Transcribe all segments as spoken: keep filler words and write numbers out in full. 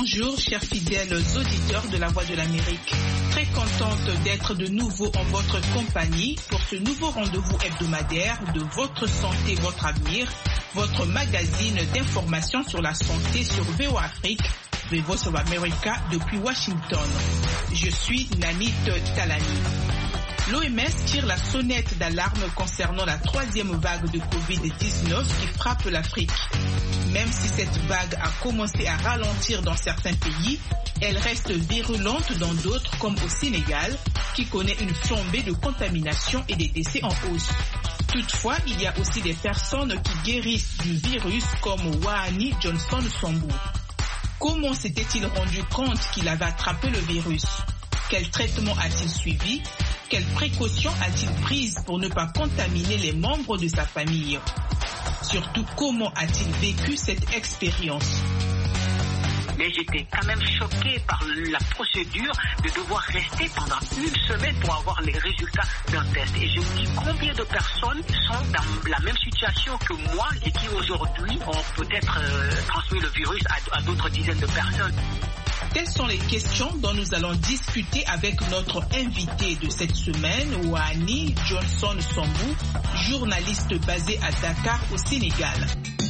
Bonjour, chers fidèles auditeurs de La Voix de l'Amérique. Très contente d'être de nouveau en votre compagnie pour ce nouveau rendez-vous hebdomadaire de Votre Santé, Votre Avenir, votre magazine d'information sur la santé sur V O Afrique, The Voice of America depuis Washington. Je suis Nanit Talani. L'O M S tire la sonnette d'alarme concernant la troisième vague de covid dix-neuf qui frappe l'Afrique. Même si cette vague a commencé à ralentir dans certains pays, elle reste virulente dans d'autres comme au Sénégal, qui connaît une flambée de contamination et des décès en hausse. Toutefois, il y a aussi des personnes qui guérissent du virus comme Wahani Johnson Sambou. Comment s'était-il rendu compte qu'il avait attrapé le virus? Quel traitement a-t-il suivi? Quelles précautions a-t-il prises pour ne pas contaminer les membres de sa famille? Surtout, comment a-t-il vécu cette expérience? Mais j'étais quand même choqué par la procédure de devoir rester pendant une semaine pour avoir les résultats d'un test. Et je me dis combien de personnes sont dans la même situation que moi et qui aujourd'hui ont peut-être euh, transmis le virus à, à d'autres dizaines de personnes. Telles sont les questions dont nous allons discuter avec notre invité de cette semaine, Wahani Johnson Sambou, journaliste basé à Dakar au Sénégal.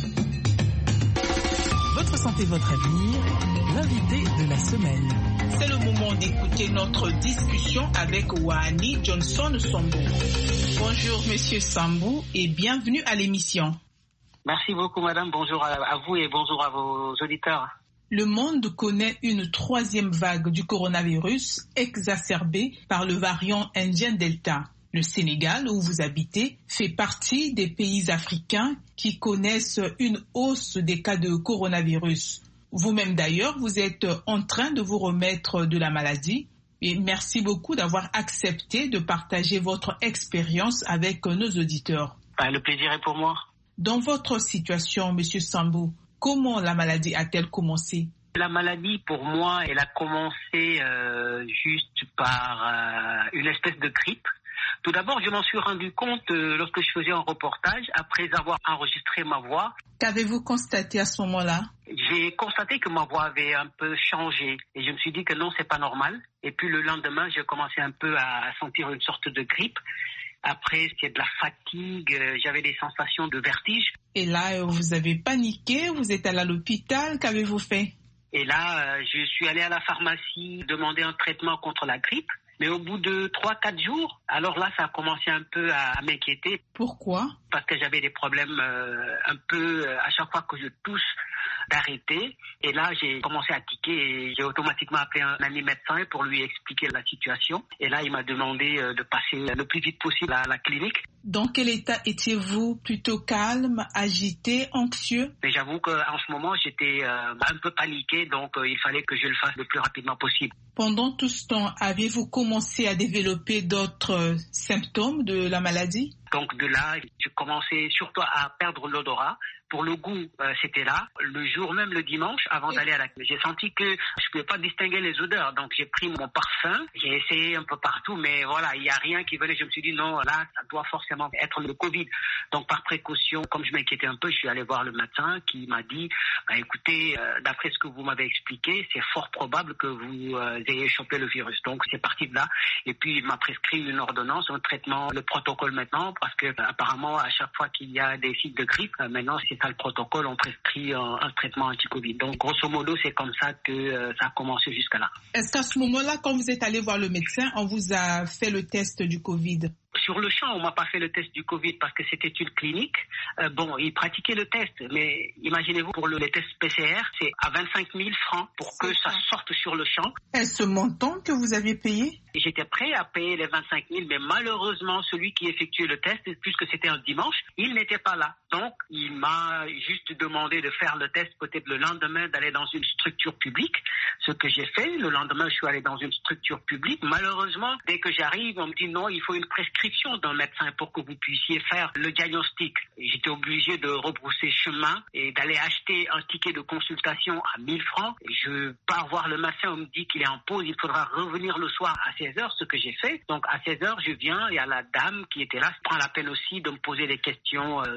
Votre santé, votre avenir, l'invité de la semaine. C'est le moment d'écouter notre discussion avec Wahani Johnson Sambou. Bonjour Monsieur Sambou et bienvenue à l'émission. Merci beaucoup madame, bonjour à, à vous et bonjour à vos auditeurs. Le monde connaît une troisième vague du coronavirus exacerbée par le variant indien Delta. Le Sénégal, où vous habitez, fait partie des pays africains qui connaissent une hausse des cas de coronavirus. Vous-même d'ailleurs, vous êtes en train de vous remettre de la maladie. Et merci beaucoup d'avoir accepté de partager votre expérience avec nos auditeurs. Le plaisir est pour moi. Dans votre situation, Monsieur Sambou, comment la maladie a-t-elle commencé? La maladie, pour moi, elle a commencé euh, juste par euh, une espèce de grippe. Tout d'abord, je m'en suis rendu compte euh, lorsque je faisais un reportage, après avoir enregistré ma voix. Qu'avez-vous constaté à ce moment-là? J'ai constaté que ma voix avait un peu changé et je me suis dit que non, c'est pas normal. Et puis le lendemain, j'ai commencé un peu à sentir une sorte de grippe. Après, c'était de la fatigue, euh, j'avais des sensations de vertige. Et là, vous avez paniqué, vous êtes allé à l'hôpital, qu'avez-vous fait? Et là, euh, je suis allé à la pharmacie demander un traitement contre la grippe. Mais au bout de trois quatre jours, alors là, ça a commencé un peu à, à m'inquiéter. Pourquoi? Parce que j'avais des problèmes euh, un peu, euh, à chaque fois que je tousse, d'arrêter. Et là, j'ai commencé à tiquer et j'ai automatiquement appelé un ami médecin pour lui expliquer la situation. Et là, il m'a demandé euh, de passer le plus vite possible à la clinique. Dans quel état étiez-vous? Plutôt calme, agité, anxieux? Mais j'avoue qu'en ce moment, j'étais euh, un peu paniqué, donc euh, il fallait que je le fasse le plus rapidement possible. Pendant tout ce temps, avez-vous commencé à développer d'autres euh, symptômes de la maladie? Donc de là, j'ai commencé surtout à perdre l'odorat. Pour le goût, euh, c'était là. Le jour même, le dimanche, avant d'aller à la clinique, j'ai senti que je ne pouvais pas distinguer les odeurs. Donc j'ai pris mon parfum, j'ai essayé un peu partout, mais voilà, il n'y a rien qui venait. Je me suis dit non, là, ça doit forcément être le Covid. Donc par précaution, comme je m'inquiétais un peu, je suis allé voir le médecin qui m'a dit, bah, écoutez, euh, d'après ce que vous m'avez expliqué, c'est fort probable que vous euh, ayez chopé le virus. Donc c'est parti de là. Et puis il m'a prescrit une ordonnance, un traitement, le protocole maintenant, parce que bah, apparemment à chaque fois qu'il y a des signes de grippe, euh, maintenant c'est ça le protocole, on prescrit un, un traitement anti-Covid. Donc grosso modo, c'est comme ça que euh, ça a commencé jusqu'à là. Est-ce qu'à ce moment-là, quand vous êtes allé voir le médecin, on vous a fait le test du Covid? Sur le champ, on m'a pas fait le test du Covid parce que c'était une clinique. Euh, bon, ils pratiquaient le test, mais imaginez-vous, pour le, les tests P C R, c'est à vingt-cinq mille francs pour que ça sorte sur le champ. Est-ce ce montant que vous aviez payé? J'étais prêt à payer les vingt-cinq mille, mais malheureusement, celui qui effectuait le test, puisque c'était un dimanche, il n'était pas là. Donc, il m'a juste demandé de faire le test peut-être le lendemain, d'aller dans une structure publique. Ce que j'ai fait, le lendemain, je suis allé dans une structure publique. Malheureusement, dès que j'arrive, on me dit non, il faut une prescription d'un médecin pour que vous puissiez faire le diagnostic. J'étais obligé de rebrousser chemin et d'aller acheter un ticket de consultation à mille francs. Je pars voir le médecin, on me dit qu'il est en pause, il faudra revenir le soir à seize heures, ce que j'ai fait. Donc à seize heures, je viens, il y a la dame qui était là, prend la peine aussi de me poser les questions euh, habituelles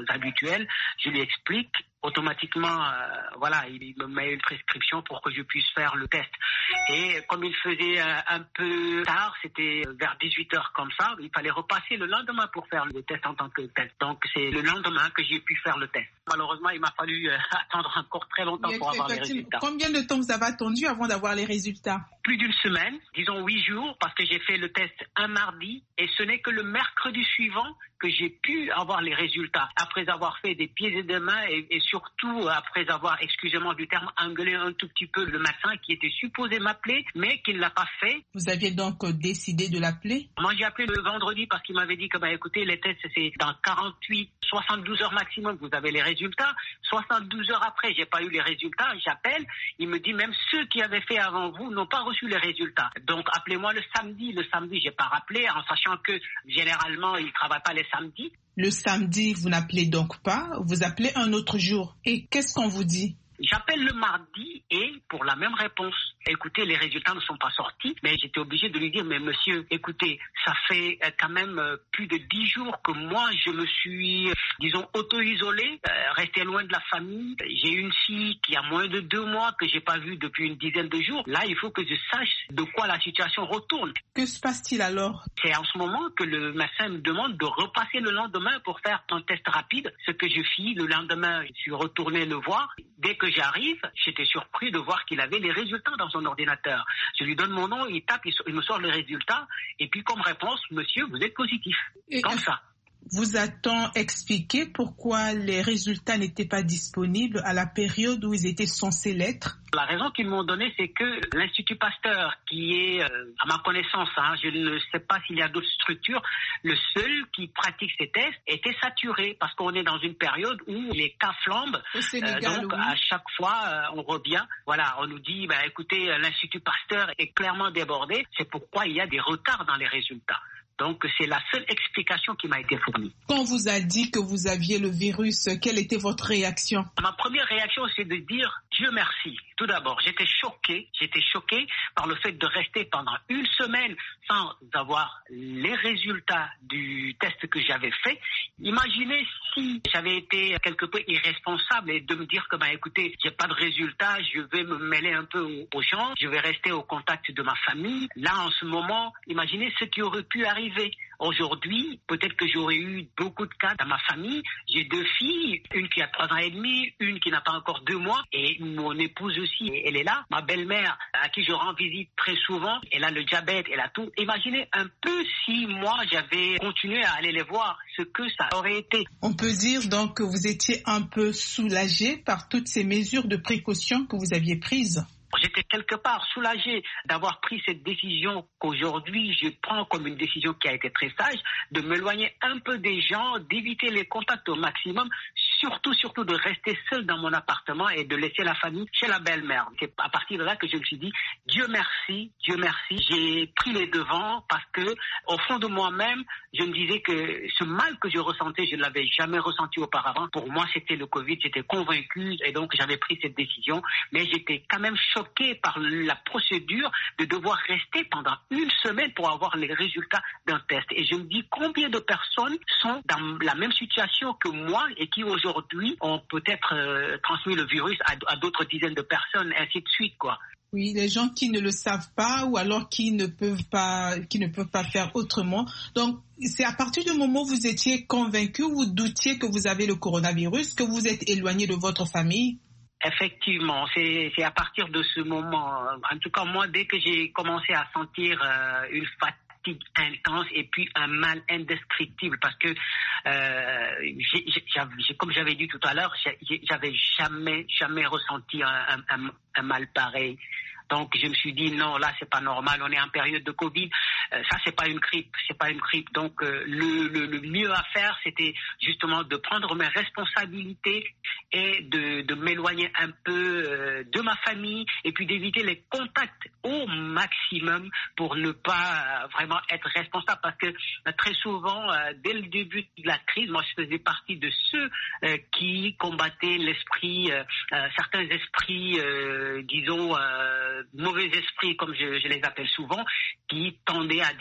mutuelle, je lui explique. Automatiquement, euh, voilà, il me met une prescription pour que je puisse faire le test. Et comme il faisait euh, un peu tard, c'était vers dix-huit heures comme ça, il fallait repasser le lendemain pour faire le test en tant que tel. Donc c'est le lendemain que j'ai pu faire le test. Malheureusement, il m'a fallu euh, attendre encore très longtemps pour avoir les résultats. Combien de temps vous avez attendu avant d'avoir les résultats? Plus d'une semaine, disons huit jours, parce que j'ai fait le test un mardi et ce n'est que le mercredi suivant que j'ai pu avoir les résultats, après avoir fait des pieds et des mains et, et surtout après avoir, excusez-moi du terme, engueulé un tout petit peu le médecin qui était supposé m'appeler, mais qui ne l'a pas fait. Vous aviez donc décidé de l'appeler? Moi, j'ai appelé le vendredi parce qu'il m'avait dit que, bah, écoutez, les tests, c'est dans quarante-huit, soixante-douze heures maximum, vous avez les résultats. soixante-douze heures après, j'ai pas eu les résultats, j'appelle, il me dit même ceux qui avaient fait avant vous n'ont pas reçu les résultats. Donc, appelez-moi le samedi. Le samedi, j'ai pas rappelé, en sachant que, généralement, ils travaillent pas les samedis. Le samedi, vous n'appelez donc pas, vous appelez un autre jour. Et qu'est-ce qu'on vous dit? J'appelle le mardi et pour la même réponse. Écoutez, les résultats ne sont pas sortis, mais j'étais obligé de lui dire, mais monsieur, écoutez, ça fait quand même plus de dix jours que moi, je me suis, disons, auto-isolé, euh, resté loin de la famille. J'ai une fille qui a moins de deux mois que j'ai pas vue depuis une dizaine de jours. Là, il faut que je sache de quoi la situation retourne. Que se passe-t-il alors? C'est en ce moment que le médecin me demande de repasser le lendemain pour faire un test rapide, ce que je fis. Le lendemain, je suis retourné le voir. Dès que j'arrive, j'étais surpris de voir qu'il avait les résultats dans son ordinateur. Je lui donne mon nom, il tape, il me sort les résultats, et puis comme réponse, monsieur, vous êtes positif. Et comme ça. Vous a-t-on expliqué pourquoi les résultats n'étaient pas disponibles à la période où ils étaient censés l'être? La raison qu'ils m'ont donnée, c'est que l'Institut Pasteur, qui est, euh, à ma connaissance, hein, je ne sais pas s'il y a d'autres structures, le seul qui pratique ces tests était saturé, parce qu'on est dans une période où les cas flambent. Au Sénégal, euh, donc, oui. à chaque fois, euh, on revient. Voilà, on nous dit, bah, écoutez, l'Institut Pasteur est clairement débordé. C'est pourquoi il y a des retards dans les résultats. Donc, c'est la seule explication qui m'a été fournie. Quand on vous a dit que vous aviez le virus, quelle était votre réaction? Ma première réaction, c'est de dire Dieu merci. Tout d'abord, j'étais choqué. J'étais choqué par le fait de rester pendant une semaine sans avoir les résultats du test que j'avais fait. Imaginez si j'avais été quelque peu irresponsable et de me dire que, ben, écoutez, j'ai pas de résultats, je vais me mêler un peu aux gens, je vais rester au contact de ma famille. Là, en ce moment, imaginez ce qui aurait pu arriver. Aujourd'hui, peut-être que j'aurais eu beaucoup de cas dans ma famille. J'ai deux filles, une qui a trois ans et demi, une qui n'a pas encore deux mois, et mon épouse aussi, elle est là. Ma belle-mère, à qui je rends visite très souvent, elle a le diabète, elle a tout. Imaginez un peu si moi, j'avais continué à aller les voir, ce que ça aurait été. On peut dire donc que vous étiez un peu soulagé par toutes ces mesures de précaution que vous aviez prises. J'étais quelque part soulagé d'avoir pris cette décision qu'aujourd'hui je prends comme une décision qui a été très sage, de m'éloigner un peu des gens, d'éviter les contacts au maximum, surtout, surtout de rester seul dans mon appartement et de laisser la famille chez la belle-mère. C'est à partir de là que je me suis dit, Dieu merci, Dieu merci, j'ai pris les devants parce que au fond de moi-même, je me disais que ce mal que je ressentais, je ne l'avais jamais ressenti auparavant. Pour moi, c'était le Covid, j'étais convaincu et donc j'avais pris cette décision, mais j'étais quand même choqué par la procédure de devoir rester pendant une semaine pour avoir les résultats d'un test. Et je me dis combien de personnes sont dans la même situation que moi et qui aujourd'hui ont peut-être euh, transmis le virus à, à d'autres dizaines de personnes, ainsi de suite, quoi. Oui, les gens qui ne le savent pas ou alors qui ne peuvent pas, qui ne peuvent pas faire autrement. Donc, c'est à partir du moment où vous étiez convaincu, vous doutiez que vous avez le coronavirus, que vous êtes éloigné de votre famille? Effectivement, c'est, c'est à partir de ce moment. En tout cas, moi, dès que j'ai commencé à sentir euh, une fatigue intense et puis un mal indescriptible, parce que euh, j'ai, j'ai, comme j'avais dit tout à l'heure, j'avais jamais, jamais ressenti un, un, un mal pareil. Donc je me suis dit non, là c'est pas normal, on est en période de Covid, euh, ça c'est pas une grippe, c'est pas une grippe. Donc euh, le, le, le mieux à faire, c'était justement de prendre mes responsabilités et de, de m'éloigner un peu euh, de ma famille et puis d'éviter les contacts au maximum pour ne pas euh, vraiment être responsable, parce que euh, très souvent euh, dès le début de la crise, moi je faisais partie de ceux euh, qui combattaient l'esprit, euh, euh, certains esprits, euh, disons euh, mauvais esprits, comme je, je les appelle souvent, qui tendaient à dire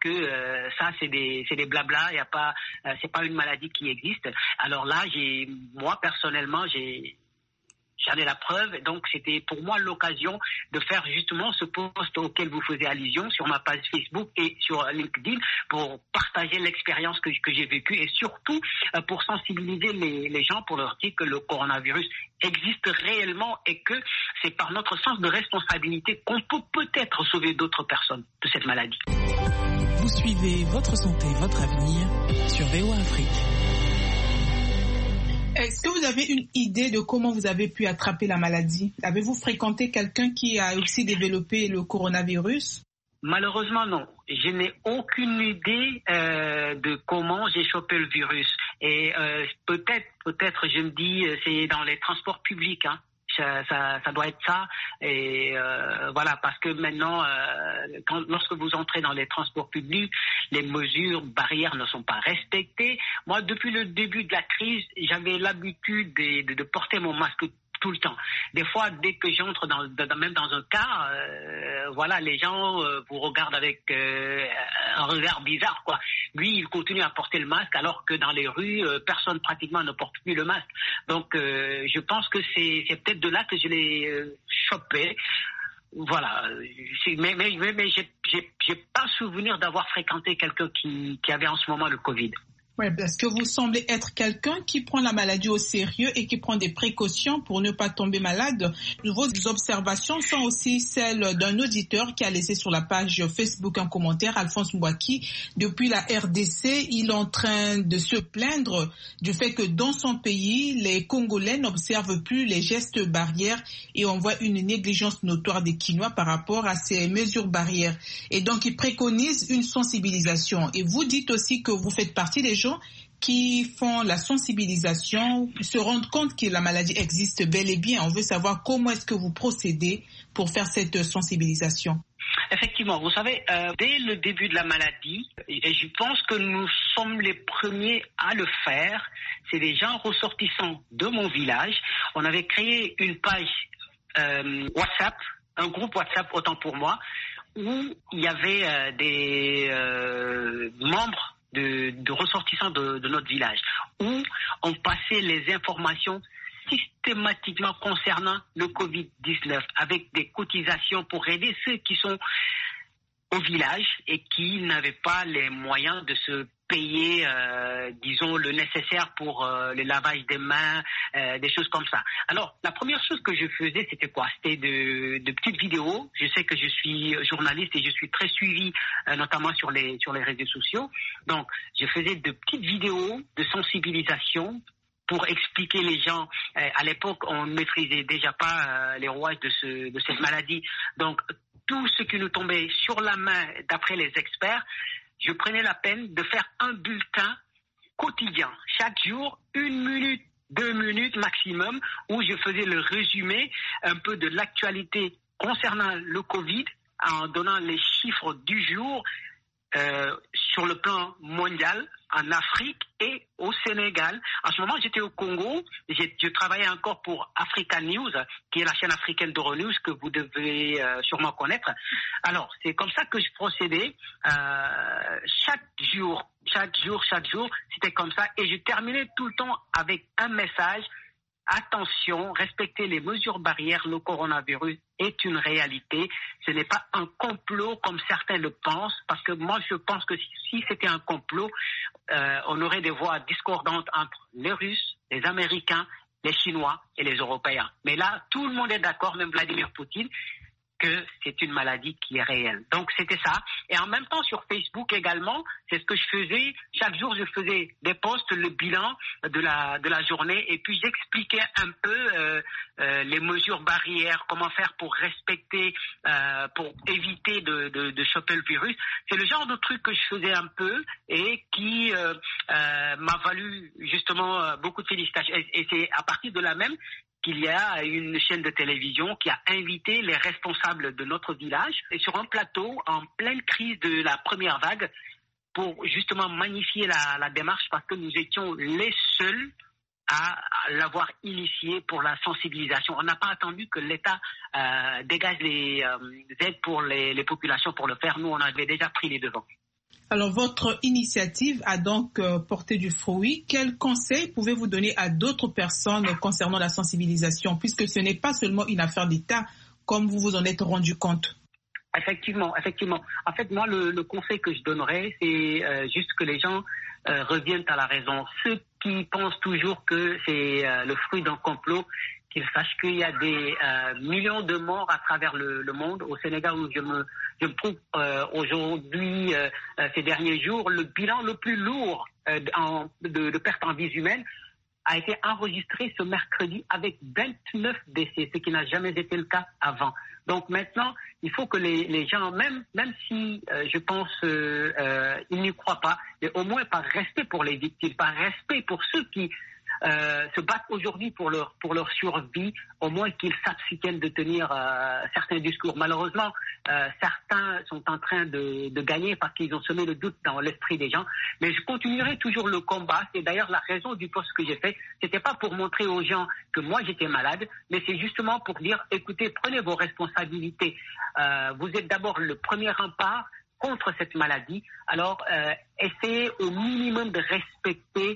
que euh, ça c'est des c'est des blabla, il y a pas euh, c'est pas une maladie qui existe. Alors là, j'ai moi personnellement, j'ai J'en ai la preuve, donc c'était pour moi l'occasion de faire justement ce post auquel vous faisiez allusion sur ma page Facebook et sur LinkedIn pour partager l'expérience que, que j'ai vécue et surtout euh, pour sensibiliser les, les gens pour leur dire que le coronavirus existe réellement et que c'est par notre sens de responsabilité qu'on peut peut-être sauver d'autres personnes de cette maladie. Vous suivez Votre Santé, Votre Avenir sur V O A Afrique. Est-ce que vous avez une idée de comment vous avez pu attraper la maladie? Avez-vous fréquenté quelqu'un qui a aussi développé le coronavirus? Malheureusement, non. Je n'ai aucune idée euh, de comment j'ai chopé le virus. Et euh, peut-être, peut-être, je me dis, c'est dans les transports publics, hein. Ça, ça, ça doit être ça. Et euh, voilà, parce que maintenant, euh, quand, lorsque vous entrez dans les transports publics, les mesures barrières ne sont pas respectées. Moi, depuis le début de la crise, j'avais l'habitude de, de, de porter mon masque tout le temps. Des fois, dès que j'entre dans, dans même dans un car, euh, voilà, les gens euh, vous regardent avec euh, un regard bizarre, quoi. Lui, il continue à porter le masque, alors que dans les rues, euh, personne pratiquement ne porte plus le masque. Donc, euh, je pense que c'est, c'est peut-être de là que je l'ai euh, chopé. Voilà. C'est, mais mais mais, mais j'ai, j'ai j'ai pas souvenir d'avoir fréquenté quelqu'un qui qui avait en ce moment le Covid. Oui, parce que vous semblez être quelqu'un qui prend la maladie au sérieux et qui prend des précautions pour ne pas tomber malade. Vos observations sont aussi celles d'un auditeur qui a laissé sur la page Facebook un commentaire, Alphonse Mbouaki. Depuis la R D C, il est en train de se plaindre du fait que dans son pays, les Congolais n'observent plus les gestes barrières et on voit une négligence notoire des Kinois par rapport à ces mesures barrières. Et donc, il préconise une sensibilisation. Et vous dites aussi que vous faites partie des gens qui font la sensibilisation, se rendent compte que la maladie existe bel et bien. On veut savoir comment est-ce que vous procédez pour faire cette sensibilisation. Effectivement, vous savez, euh, dès le début de la maladie, et je pense que nous sommes les premiers à le faire, c'est des gens ressortissants de mon village. On avait créé une page euh, WhatsApp, un groupe WhatsApp autant pour moi, où il y avait euh, des euh, membres De, de ressortissants de, de notre village, où on passait les informations systématiquement concernant le covid dix-neuf avec des cotisations pour aider ceux qui sont au village et qui n'avaient pas les moyens de se payer, euh, disons, le nécessaire pour euh, le lavage des mains, euh, des choses comme ça. Alors, la première chose que je faisais, c'était quoi? C'était de, de petites vidéos. Je sais que je suis journaliste et je suis très suivi, euh, notamment sur les sur les réseaux sociaux. Donc, je faisais de petites vidéos de sensibilisation pour expliquer les gens. Euh, à l'époque, on ne maîtrisait déjà pas euh, les rouages de, ce, de cette maladie. Donc, tout ce qui nous tombait sur la main, d'après les experts, je prenais la peine de faire un bulletin quotidien. Chaque jour, une minute, deux minutes maximum, où je faisais le résumé un peu de l'actualité concernant le Covid, en donnant les chiffres du jour euh, sur le plan mondial, en Afrique et au Sénégal. En ce moment, j'étais au Congo. J'ai, je travaillais encore pour Africa News, qui est la chaîne africaine d'Euronews que vous devez euh, sûrement connaître. Alors, c'est comme ça que je procédais. Euh, chaque jour, chaque jour, chaque jour, c'était comme ça. Et je terminais tout le temps avec un message. Attention, respectez les mesures barrières, le coronavirus est une réalité. Ce n'est pas un complot comme certains le pensent, parce que moi je pense que si, si c'était un complot, euh, on aurait des voix discordantes entre les Russes, les Américains, les Chinois et les Européens. Mais là, tout le monde est d'accord, même Vladimir Poutine, que c'est une maladie qui est réelle. Donc c'était ça. Et en même temps sur Facebook également, c'est ce que je faisais. Chaque jour je faisais des posts, le bilan de la de la journée, et puis j'expliquais un peu euh, euh, les mesures barrières, comment faire pour respecter, euh, pour éviter de, de, de choper le virus. C'est le genre de truc que je faisais un peu et qui euh, euh, m'a valu justement beaucoup de félicitations. Et, et c'est à partir de là même qu'il y a une chaîne de télévision qui a invité les responsables de notre village et sur un plateau en pleine crise de la première vague pour justement magnifier la, la démarche, parce que nous étions les seuls à l'avoir initié pour la sensibilisation. On n'a pas attendu que l'État euh, dégage les euh, aides pour les, les populations pour le faire. Nous, on avait déjà pris les devants. Alors, votre initiative a donc euh, porté du fruit. Quels conseils pouvez-vous donner à d'autres personnes concernant la sensibilisation, puisque ce n'est pas seulement une affaire d'État, comme vous vous en êtes rendu compte? Effectivement, effectivement. En fait, moi, le, le conseil que je donnerais, c'est euh, juste que les gens euh, reviennent à la raison. Ceux qui pensent toujours que c'est euh, le fruit d'un complot, qu'ils sachent qu'il y a des euh, millions de morts à travers le, le monde. Au Sénégal, où je me, je me trouve euh, aujourd'hui, euh, ces derniers jours, le bilan le plus lourd euh, en, de, de pertes en vies humaines a été enregistré ce mercredi avec vingt-neuf décès, ce qui n'a jamais été le cas avant. Donc maintenant, il faut que les, les gens, même, même si euh, je pense euh, euh, ils n'y croient pas, mais au moins par respect pour les victimes, par respect pour ceux qui euh, se battent aujourd'hui pour leur, pour leur survie, au moins qu'ils s'abstiennent de tenir euh, certains discours. Malheureusement, euh, certains sont en train de, de gagner parce qu'ils ont semé le doute dans l'esprit des gens. Mais je continuerai toujours le combat. C'est d'ailleurs la raison du poste que j'ai fait. C'était pas pour montrer aux gens que moi j'étais malade, mais c'est justement pour dire, écoutez, prenez vos responsabilités. Euh, vous êtes d'abord le premier rempart contre cette maladie. Alors, euh, essayez au minimum de respecter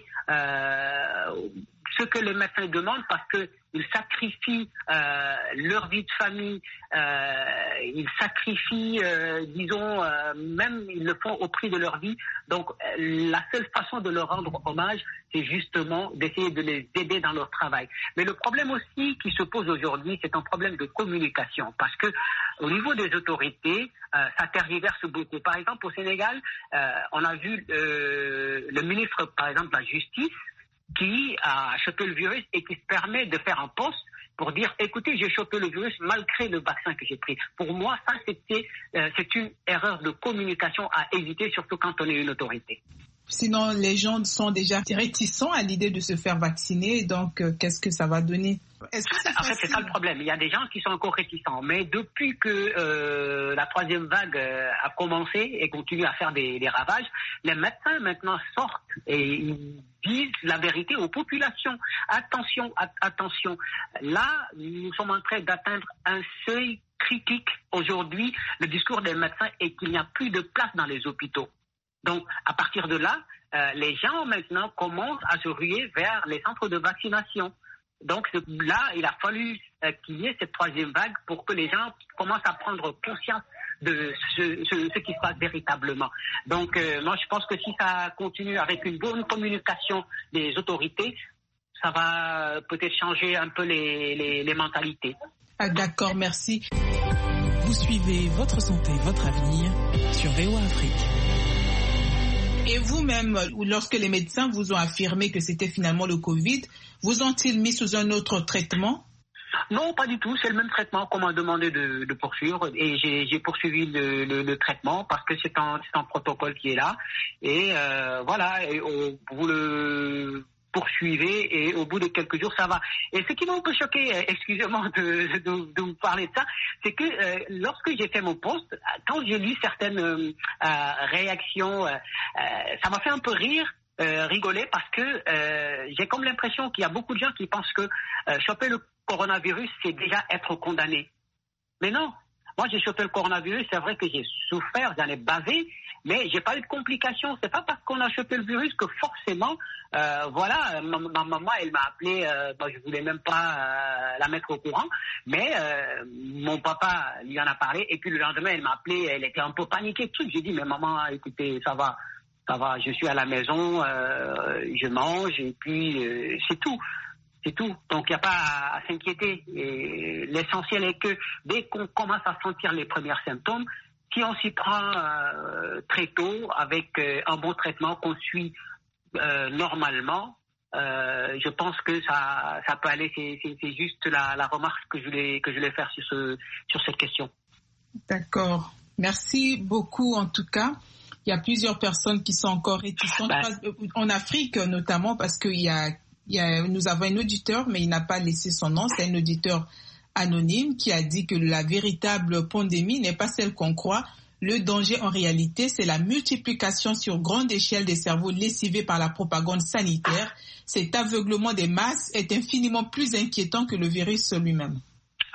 euh, ce que les médecins demandent, parce qu'ils sacrifient euh, leur vie de famille, euh, ils sacrifient, euh, disons, euh, même ils le font au prix de leur vie. Donc, euh, la seule façon de leur rendre hommage, c'est justement d'essayer de les aider dans leur travail. Mais le problème aussi qui se pose aujourd'hui, c'est un problème de communication, parce que au niveau des autorités, euh, ça tergiverse beaucoup. Par exemple, au Sénégal, euh, on a vu euh, le ministre, par exemple, de la Justice, qui a chopé le virus et qui se permet de faire un post pour dire, écoutez, j'ai chopé le virus malgré le vaccin que j'ai pris. Pour moi, ça, c'était, euh, c'est une erreur de communication à éviter, surtout quand on est une autorité. Sinon, les gens sont déjà réticents à l'idée de se faire vacciner, donc euh, qu'est-ce que ça va donner? Est-ce que c'est en fait, c'est ça le problème. Il y a des gens qui sont encore réticents. Mais depuis que euh, la troisième vague euh, a commencé et continue à faire des, des ravages, les médecins maintenant sortent et ils disent la vérité aux populations. Attention, at- attention. Là, nous sommes en train d'atteindre un seuil critique. Aujourd'hui, le discours des médecins est qu'il n'y a plus de place dans les hôpitaux. Donc, à partir de là, euh, les gens maintenant commencent à se ruer vers les centres de vaccination. Donc là, il a fallu euh, qu'il y ait cette troisième vague pour que les gens commencent à prendre conscience de ce, ce, ce qui se passe véritablement. Donc euh, moi, je pense que si ça continue avec une bonne communication des autorités, ça va peut-être changer un peu les, les, les mentalités. Ah, d'accord, merci. Vous suivez Votre Santé, Votre Avenir sur V O A Afrique. Et vous-même, lorsque les médecins vous ont affirmé que c'était finalement le Covid, vous ont-ils mis sous un autre traitement? Non, pas du tout. C'est le même traitement qu'on m'a demandé de, de poursuivre. Et j'ai, j'ai poursuivi le, le, le traitement parce que c'est un, c'est un protocole qui est là. Et euh, voilà, et on, vous le poursuivez et au bout de quelques jours, ça va. Et ce qui m'a un peu choqué, excusez-moi de, de, de vous parler de ça, c'est que euh, lorsque j'ai fait mon post, quand j'ai lu certaines euh, réactions, euh, ça m'a fait un peu rire. Euh, rigoler parce que euh, j'ai comme l'impression qu'il y a beaucoup de gens qui pensent que euh, choper le coronavirus, c'est déjà être condamné. Mais non, moi j'ai chopé le coronavirus, c'est vrai que j'ai souffert, j'en ai bavé, mais j'ai pas eu de complications. C'est pas parce qu'on a chopé le virus que forcément, euh, voilà, ma, ma maman, elle m'a appelé, euh, bah, je voulais même pas euh, la mettre au courant, mais euh, mon papa lui en a parlé, et puis le lendemain, elle m'a appelé, elle était un peu paniquée, tout. J'ai dit, mais maman, écoutez, ça va. Ça va, je suis à la maison, euh, je mange et puis euh, c'est tout, c'est tout. Donc il n'y a pas à, à s'inquiéter. Et l'essentiel est que dès qu'on commence à sentir les premiers symptômes, si on s'y prend euh, très tôt avec euh, un bon traitement qu'on suit euh, normalement, euh, je pense que ça, ça peut aller. C'est, c'est, c'est juste la, la remarque que je voulais que je voulais faire sur ce sur cette question. D'accord. Merci beaucoup en tout cas. Il y a plusieurs personnes qui sont encore réticentes, ben, en Afrique notamment, parce qu'il y a, il y a, nous avons un auditeur, mais il n'a pas laissé son nom, c'est un auditeur anonyme qui a dit que la véritable pandémie n'est pas celle qu'on croit. Le danger en réalité, c'est la multiplication sur grande échelle des cerveaux lessivés par la propagande sanitaire. Cet aveuglement des masses est infiniment plus inquiétant que le virus lui-même.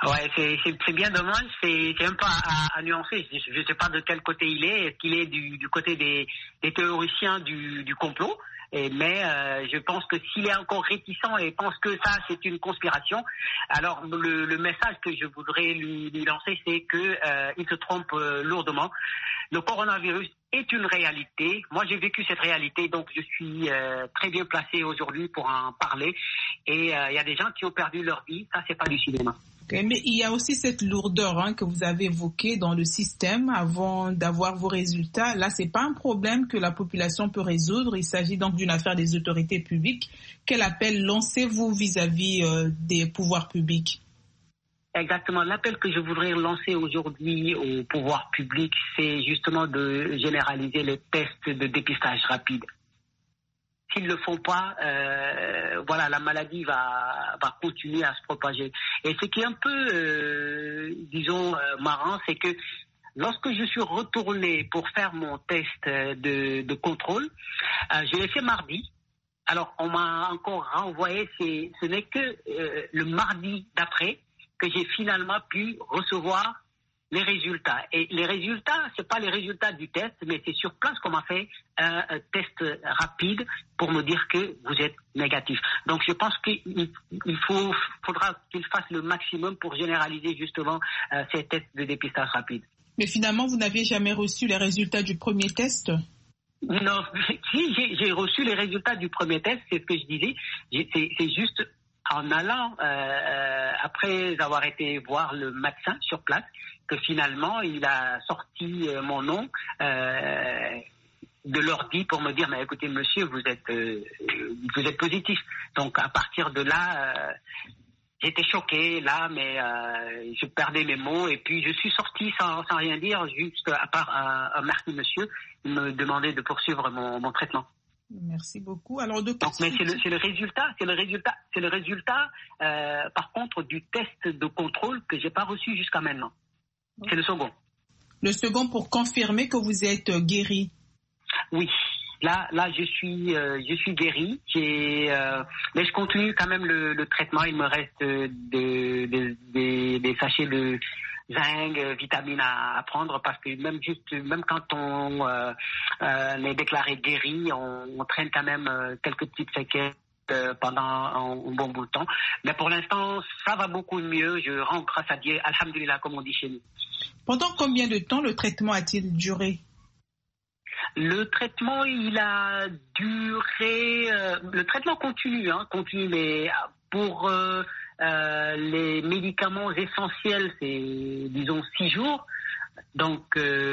Ouais, c'est, c'est, c'est bien dommage, c'est, c'est un peu à, à, à nuancer. Je ne sais pas de quel côté il est. Est-ce qu'il est du, du côté des, des théoriciens du, du complot? Et, mais euh, je pense que s'il est encore réticent et pense que ça c'est une conspiration, alors le, le message que je voudrais lui, lui lancer, c'est que euh, il se trompe euh, lourdement. Le coronavirus est une réalité. Moi j'ai vécu cette réalité, donc je suis euh, très bien placé aujourd'hui pour en parler. Et il euh, y a des gens qui ont perdu leur vie. Ça c'est pas du cinéma. Okay, mais il y a aussi cette lourdeur hein, que vous avez évoquée dans le système avant d'avoir vos résultats. Là, c'est pas un problème que la population peut résoudre. Il s'agit donc d'une affaire des autorités publiques. Quel appel lancez-vous vis-à-vis euh, des pouvoirs publics? Exactement. L'appel que je voudrais lancer aujourd'hui au pouvoir public, c'est justement de généraliser les tests de dépistage rapide. S'ils ne le font pas, euh, voilà, la maladie va, va continuer à se propager. Et ce qui est un peu, euh, disons, euh, marrant, c'est que lorsque je suis retourné pour faire mon test de, de contrôle, euh, je l'ai fait mardi. Alors, on m'a encore renvoyé, c'est, ce n'est que euh, le mardi d'après que j'ai finalement pu recevoir les résultats. Et les résultats, c'est pas les résultats du test, mais c'est sur place qu'on m'a fait un, un test rapide pour me dire que vous êtes négatif. Donc je pense qu'il il faut, faudra qu'il fasse le maximum pour généraliser justement euh, ces tests de dépistage rapide. Mais finalement, vous n'aviez jamais reçu les résultats du premier test? Non, si j'ai, j'ai reçu les résultats du premier test, c'est ce que je disais. C'est, c'est juste en allant, euh, après avoir été voir le médecin sur place, que finalement il a sorti euh, mon nom euh, de l'ordi pour me dire mais écoutez monsieur vous êtes euh, vous êtes positif. Donc à partir de là euh, j'étais choqué là mais euh, je perdais mes mots et puis je suis sorti sans, sans rien dire, juste à part un, un merci monsieur, il me demandait de poursuivre mon, mon traitement. Merci beaucoup. Alors, de Donc, mais c'est le, c'est le résultat, c'est le résultat, c'est le résultat. Euh, par contre, du test de contrôle que j'ai pas reçu jusqu'à maintenant. Okay. C'est le second. Le second pour confirmer que vous êtes guéri. Oui. Là, là, je suis, euh, je suis guéri. J'ai, euh, mais je continue quand même le, le traitement. Il me reste des, des, des, des sachets de zinc, vitamines à, à prendre parce que même juste, même quand on euh, euh, est déclaré guéri, on, on traîne quand même euh, quelques petites séquelles euh, pendant un, un bon bout de temps. Mais pour l'instant, ça va beaucoup mieux. Je rends grâce à Dieu, alhamdoulilah, comme on dit chez nous. Pendant combien de temps le traitement a-t-il duré? Le traitement, il a duré. Euh, le traitement continue, hein, continue, mais pour euh, euh, les médicaments essentiels, c'est disons six jours. Donc,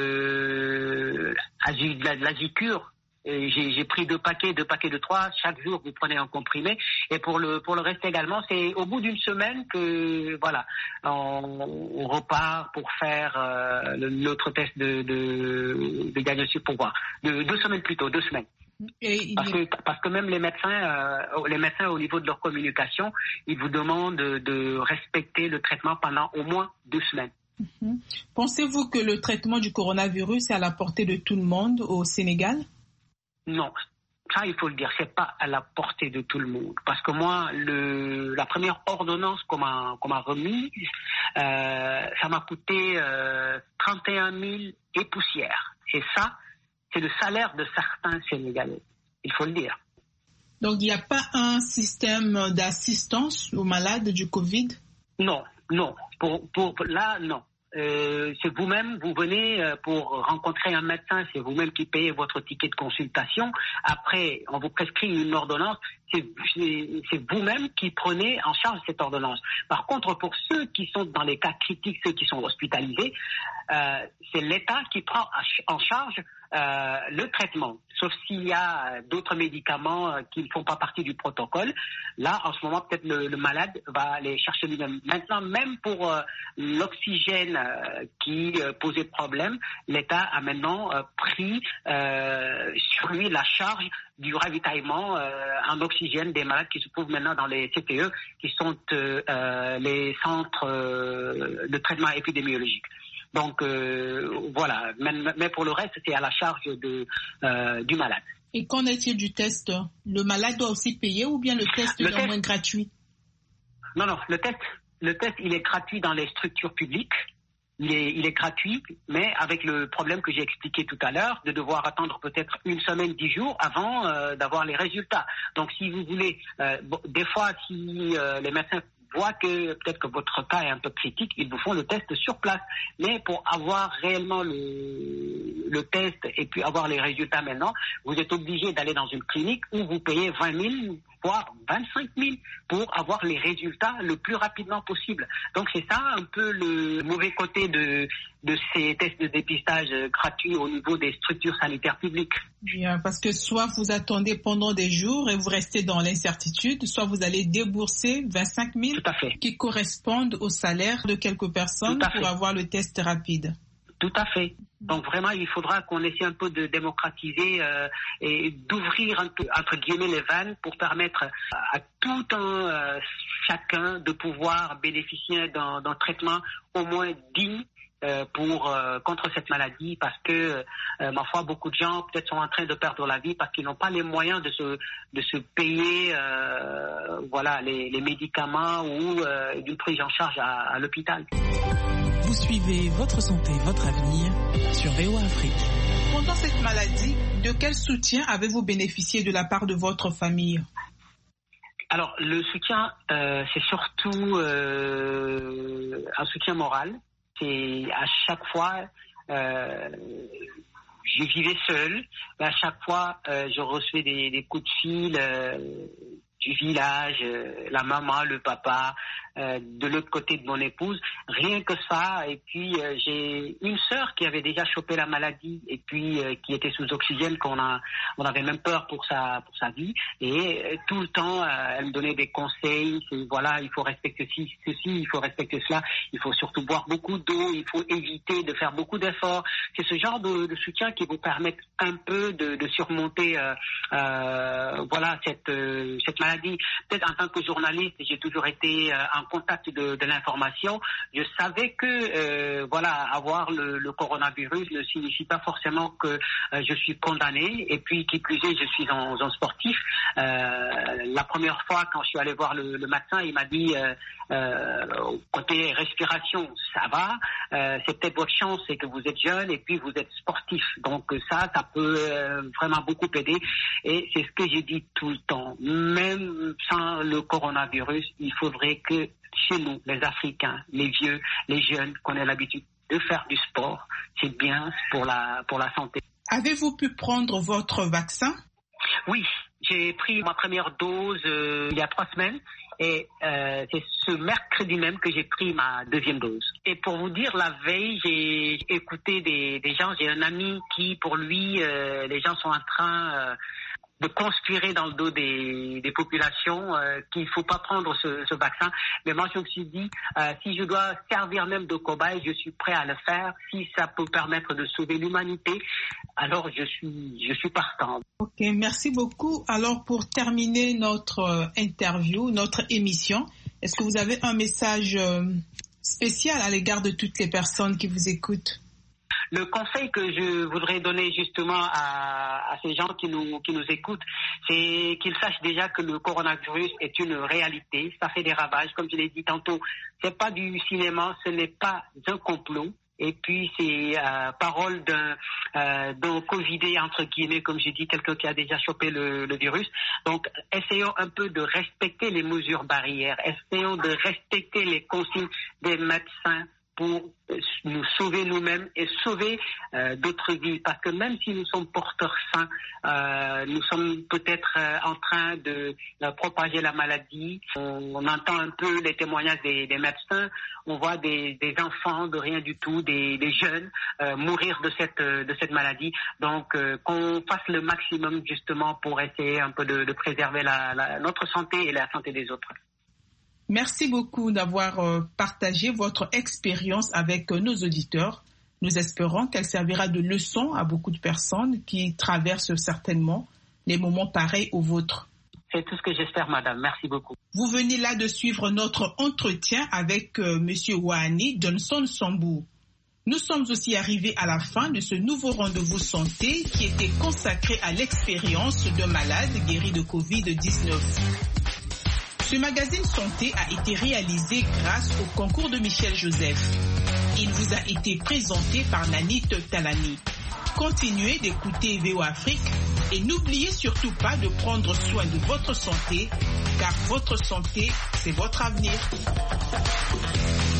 euh, la, la Zicure, j'ai, j'ai pris deux paquets, deux paquets de trois. Chaque jour, vous prenez un comprimé. Et pour le pour le reste également, c'est au bout d'une semaine que voilà, on, on repart pour faire euh, l'autre test de, de, de diagnostic pour voir. De, deux semaines plutôt, deux semaines. Et parce que parce que même les médecins, euh, les médecins au niveau de leur communication, ils vous demandent de, de respecter le traitement pendant au moins deux semaines. Mm-hmm. Pensez-vous que le traitement du coronavirus est à la portée de tout le monde au Sénégal? Non, ça il faut le dire, c'est pas à la portée de tout le monde. Parce que moi, le, la première ordonnance qu'on m'a, qu'on m'a remise, euh, ça m'a coûté euh, trente et un mille et poussière. Et ça, c'est le salaire de certains Sénégalais, il faut le dire. Donc il n'y a pas un système d'assistance aux malades du Covid? Non, non. Pour, pour, là, non. Euh, c'est vous-même, vous venez pour rencontrer un médecin, c'est vous-même qui payez votre ticket de consultation. Après, on vous prescrit une ordonnance, c'est, c'est, c'est vous-même qui prenez en charge cette ordonnance. Par contre, pour ceux qui sont dans les cas critiques, ceux qui sont hospitalisés, euh, c'est l'État qui prend en charge euh, le traitement, sauf s'il y a d'autres médicaments euh, qui ne font pas partie du protocole. Là, en ce moment, peut-être le, le malade va les chercher lui-même. Maintenant, même pour euh, l'oxygène euh, qui euh, posait problème, l'État a maintenant euh, pris euh, sur lui la charge du ravitaillement euh, en oxygène des malades qui se trouvent maintenant dans les C T E, qui sont euh, euh, les centres euh, de traitement épidémiologique. Donc euh, voilà, mais, mais pour le reste, c'est à la charge de, euh, du malade. Et qu'en est-il du test? Le malade doit aussi payer ou bien le test est néanmoins gratuit? Non, non, le test, Le test, il est gratuit dans les structures publiques. Il est, il est gratuit, mais avec le problème que j'ai expliqué tout à l'heure, de devoir attendre peut-être une semaine, dix jours avant euh, d'avoir les résultats. Donc, si vous voulez, euh, bon, des fois, si euh, les médecins voient que peut-être que votre cas est un peu critique, ils vous font le test sur place. Mais pour avoir réellement le, le test et puis avoir les résultats maintenant, vous êtes obligé d'aller dans une clinique où vous payez vingt mille, voire vingt-cinq mille pour avoir les résultats le plus rapidement possible. Donc c'est ça un peu le mauvais côté de, de ces tests de dépistage gratuits au niveau des structures sanitaires publiques. Bien, parce que soit vous attendez pendant des jours et vous restez dans l'incertitude, soit vous allez débourser vingt-cinq mille Tout à fait. qui correspondent au salaire de quelques personnes pour avoir le test rapide. Tout à fait. Donc vraiment, il faudra qu'on essaie un peu de démocratiser euh, et d'ouvrir un peu, entre guillemets, les vannes pour permettre à tout un euh, chacun de pouvoir bénéficier d'un, d'un traitement au moins digne euh, pour euh, contre cette maladie, parce que euh, ma foi, beaucoup de gens peut-être sont en train de perdre la vie parce qu'ils n'ont pas les moyens de se de se payer euh, voilà les, les médicaments ou euh, d'une prise en charge à, à l'hôpital. Vous suivez Votre Santé, Votre Avenir sur V O A Afrique. Pendant cette maladie, de quel soutien avez-vous bénéficié de la part de votre famille? Alors, le soutien, euh, c'est surtout euh, un soutien moral. C'est à chaque fois, euh, je vivais seul, mais à chaque fois, euh, je recevais des, des coups de fil euh, du village, euh, la maman, le papa, euh, de l'autre côté de mon épouse, rien que ça. Et puis euh, j'ai une sœur qui avait déjà chopé la maladie et puis euh, qui était sous oxygène, qu'on a, on avait même peur pour sa pour sa vie. Et euh, tout le temps, euh, elle me donnait des conseils. C'est, voilà, il faut respecter ceci, ceci, il faut respecter cela. Il faut surtout boire beaucoup d'eau. Il faut éviter de faire beaucoup d'efforts. C'est ce genre de, de soutien qui vous permet un peu de, de surmonter, euh, euh, voilà, cette euh, cette maladie. Peut-être en tant que journaliste, j'ai toujours été euh, en contact de, de l'information. Je savais que euh, voilà, avoir le, le coronavirus ne signifie pas forcément que euh, je suis condamné. Et puis, qui plus est, je suis un, un sportif. Euh, la première fois, quand je suis allé voir le, le médecin, il m'a dit euh, euh, côté respiration, ça va. Euh, c'est peut-être votre chance, c'est que vous êtes jeune et puis vous êtes sportif. Donc ça, ça peut euh, vraiment beaucoup aider. Et c'est ce que j'ai dit tout le temps. Même sans le coronavirus, il faudrait que chez nous, les Africains, les vieux, les jeunes, qu'on ait l'habitude de faire du sport. C'est bien pour la, pour la santé. Avez-vous pu prendre votre vaccin? Oui, j'ai pris ma première dose euh, il y a trois semaines. Et euh, c'est ce mercredi même que j'ai pris ma deuxième dose. Et pour vous dire, la veille, j'ai écouté des, des gens. J'ai un ami qui, pour lui, euh, les gens sont en train euh, de conspirer dans le dos des, des populations euh, qu'il ne faut pas prendre ce, ce vaccin. Mais moi, je me suis dit, euh, si je dois servir même de cobaye, je suis prêt à le faire. Si ça peut permettre de sauver l'humanité, alors je suis, je suis partant. Ok, merci beaucoup. Alors, pour terminer notre euh, interview, notre émission, est-ce que vous avez un message euh, spécial à l'égard de toutes les personnes qui vous écoutent? Le conseil que je voudrais donner justement à, à ces gens qui nous, qui nous écoutent, c'est qu'ils sachent déjà que le coronavirus est une réalité. Ça fait des ravages, comme je l'ai dit tantôt. C'est pas du cinéma, ce n'est pas un complot. Et puis, c'est euh, parole d'un, euh, d'un Covidé, entre guillemets, comme j'ai dit, quelqu'un qui a déjà chopé le, le virus. Donc, essayons un peu de respecter les mesures barrières. Essayons de respecter les consignes des médecins pour nous sauver nous-mêmes et sauver euh, d'autres vies. Parce que même si nous sommes porteurs sains, euh, nous sommes peut-être euh, en train de euh, propager la maladie. On, on entend un peu les témoignages des, des médecins. On voit des, des enfants de rien du tout, des, des jeunes euh, mourir de cette, de cette maladie. Donc, euh, qu'on fasse le maximum justement pour essayer un peu de, de préserver la, la, notre santé et la santé des autres. Merci beaucoup d'avoir euh, partagé votre expérience avec euh, nos auditeurs. Nous espérons qu'elle servira de leçon à beaucoup de personnes qui traversent certainement les moments pareils aux vôtres. C'est tout ce que j'espère, madame. Merci beaucoup. Vous venez là de suivre notre entretien avec euh, M. Wahani Johnson Sambou. Nous sommes aussi arrivés à la fin de ce nouveau rendez-vous santé qui était consacré à l'expérience d'un malade guéri de covid dix-neuf. Ce magazine santé a été réalisé grâce au concours de Michel Joseph. Il vous a été présenté par Nanit Talani. Continuez d'écouter V O Afrique et n'oubliez surtout pas de prendre soin de votre santé, car votre santé, c'est votre avenir.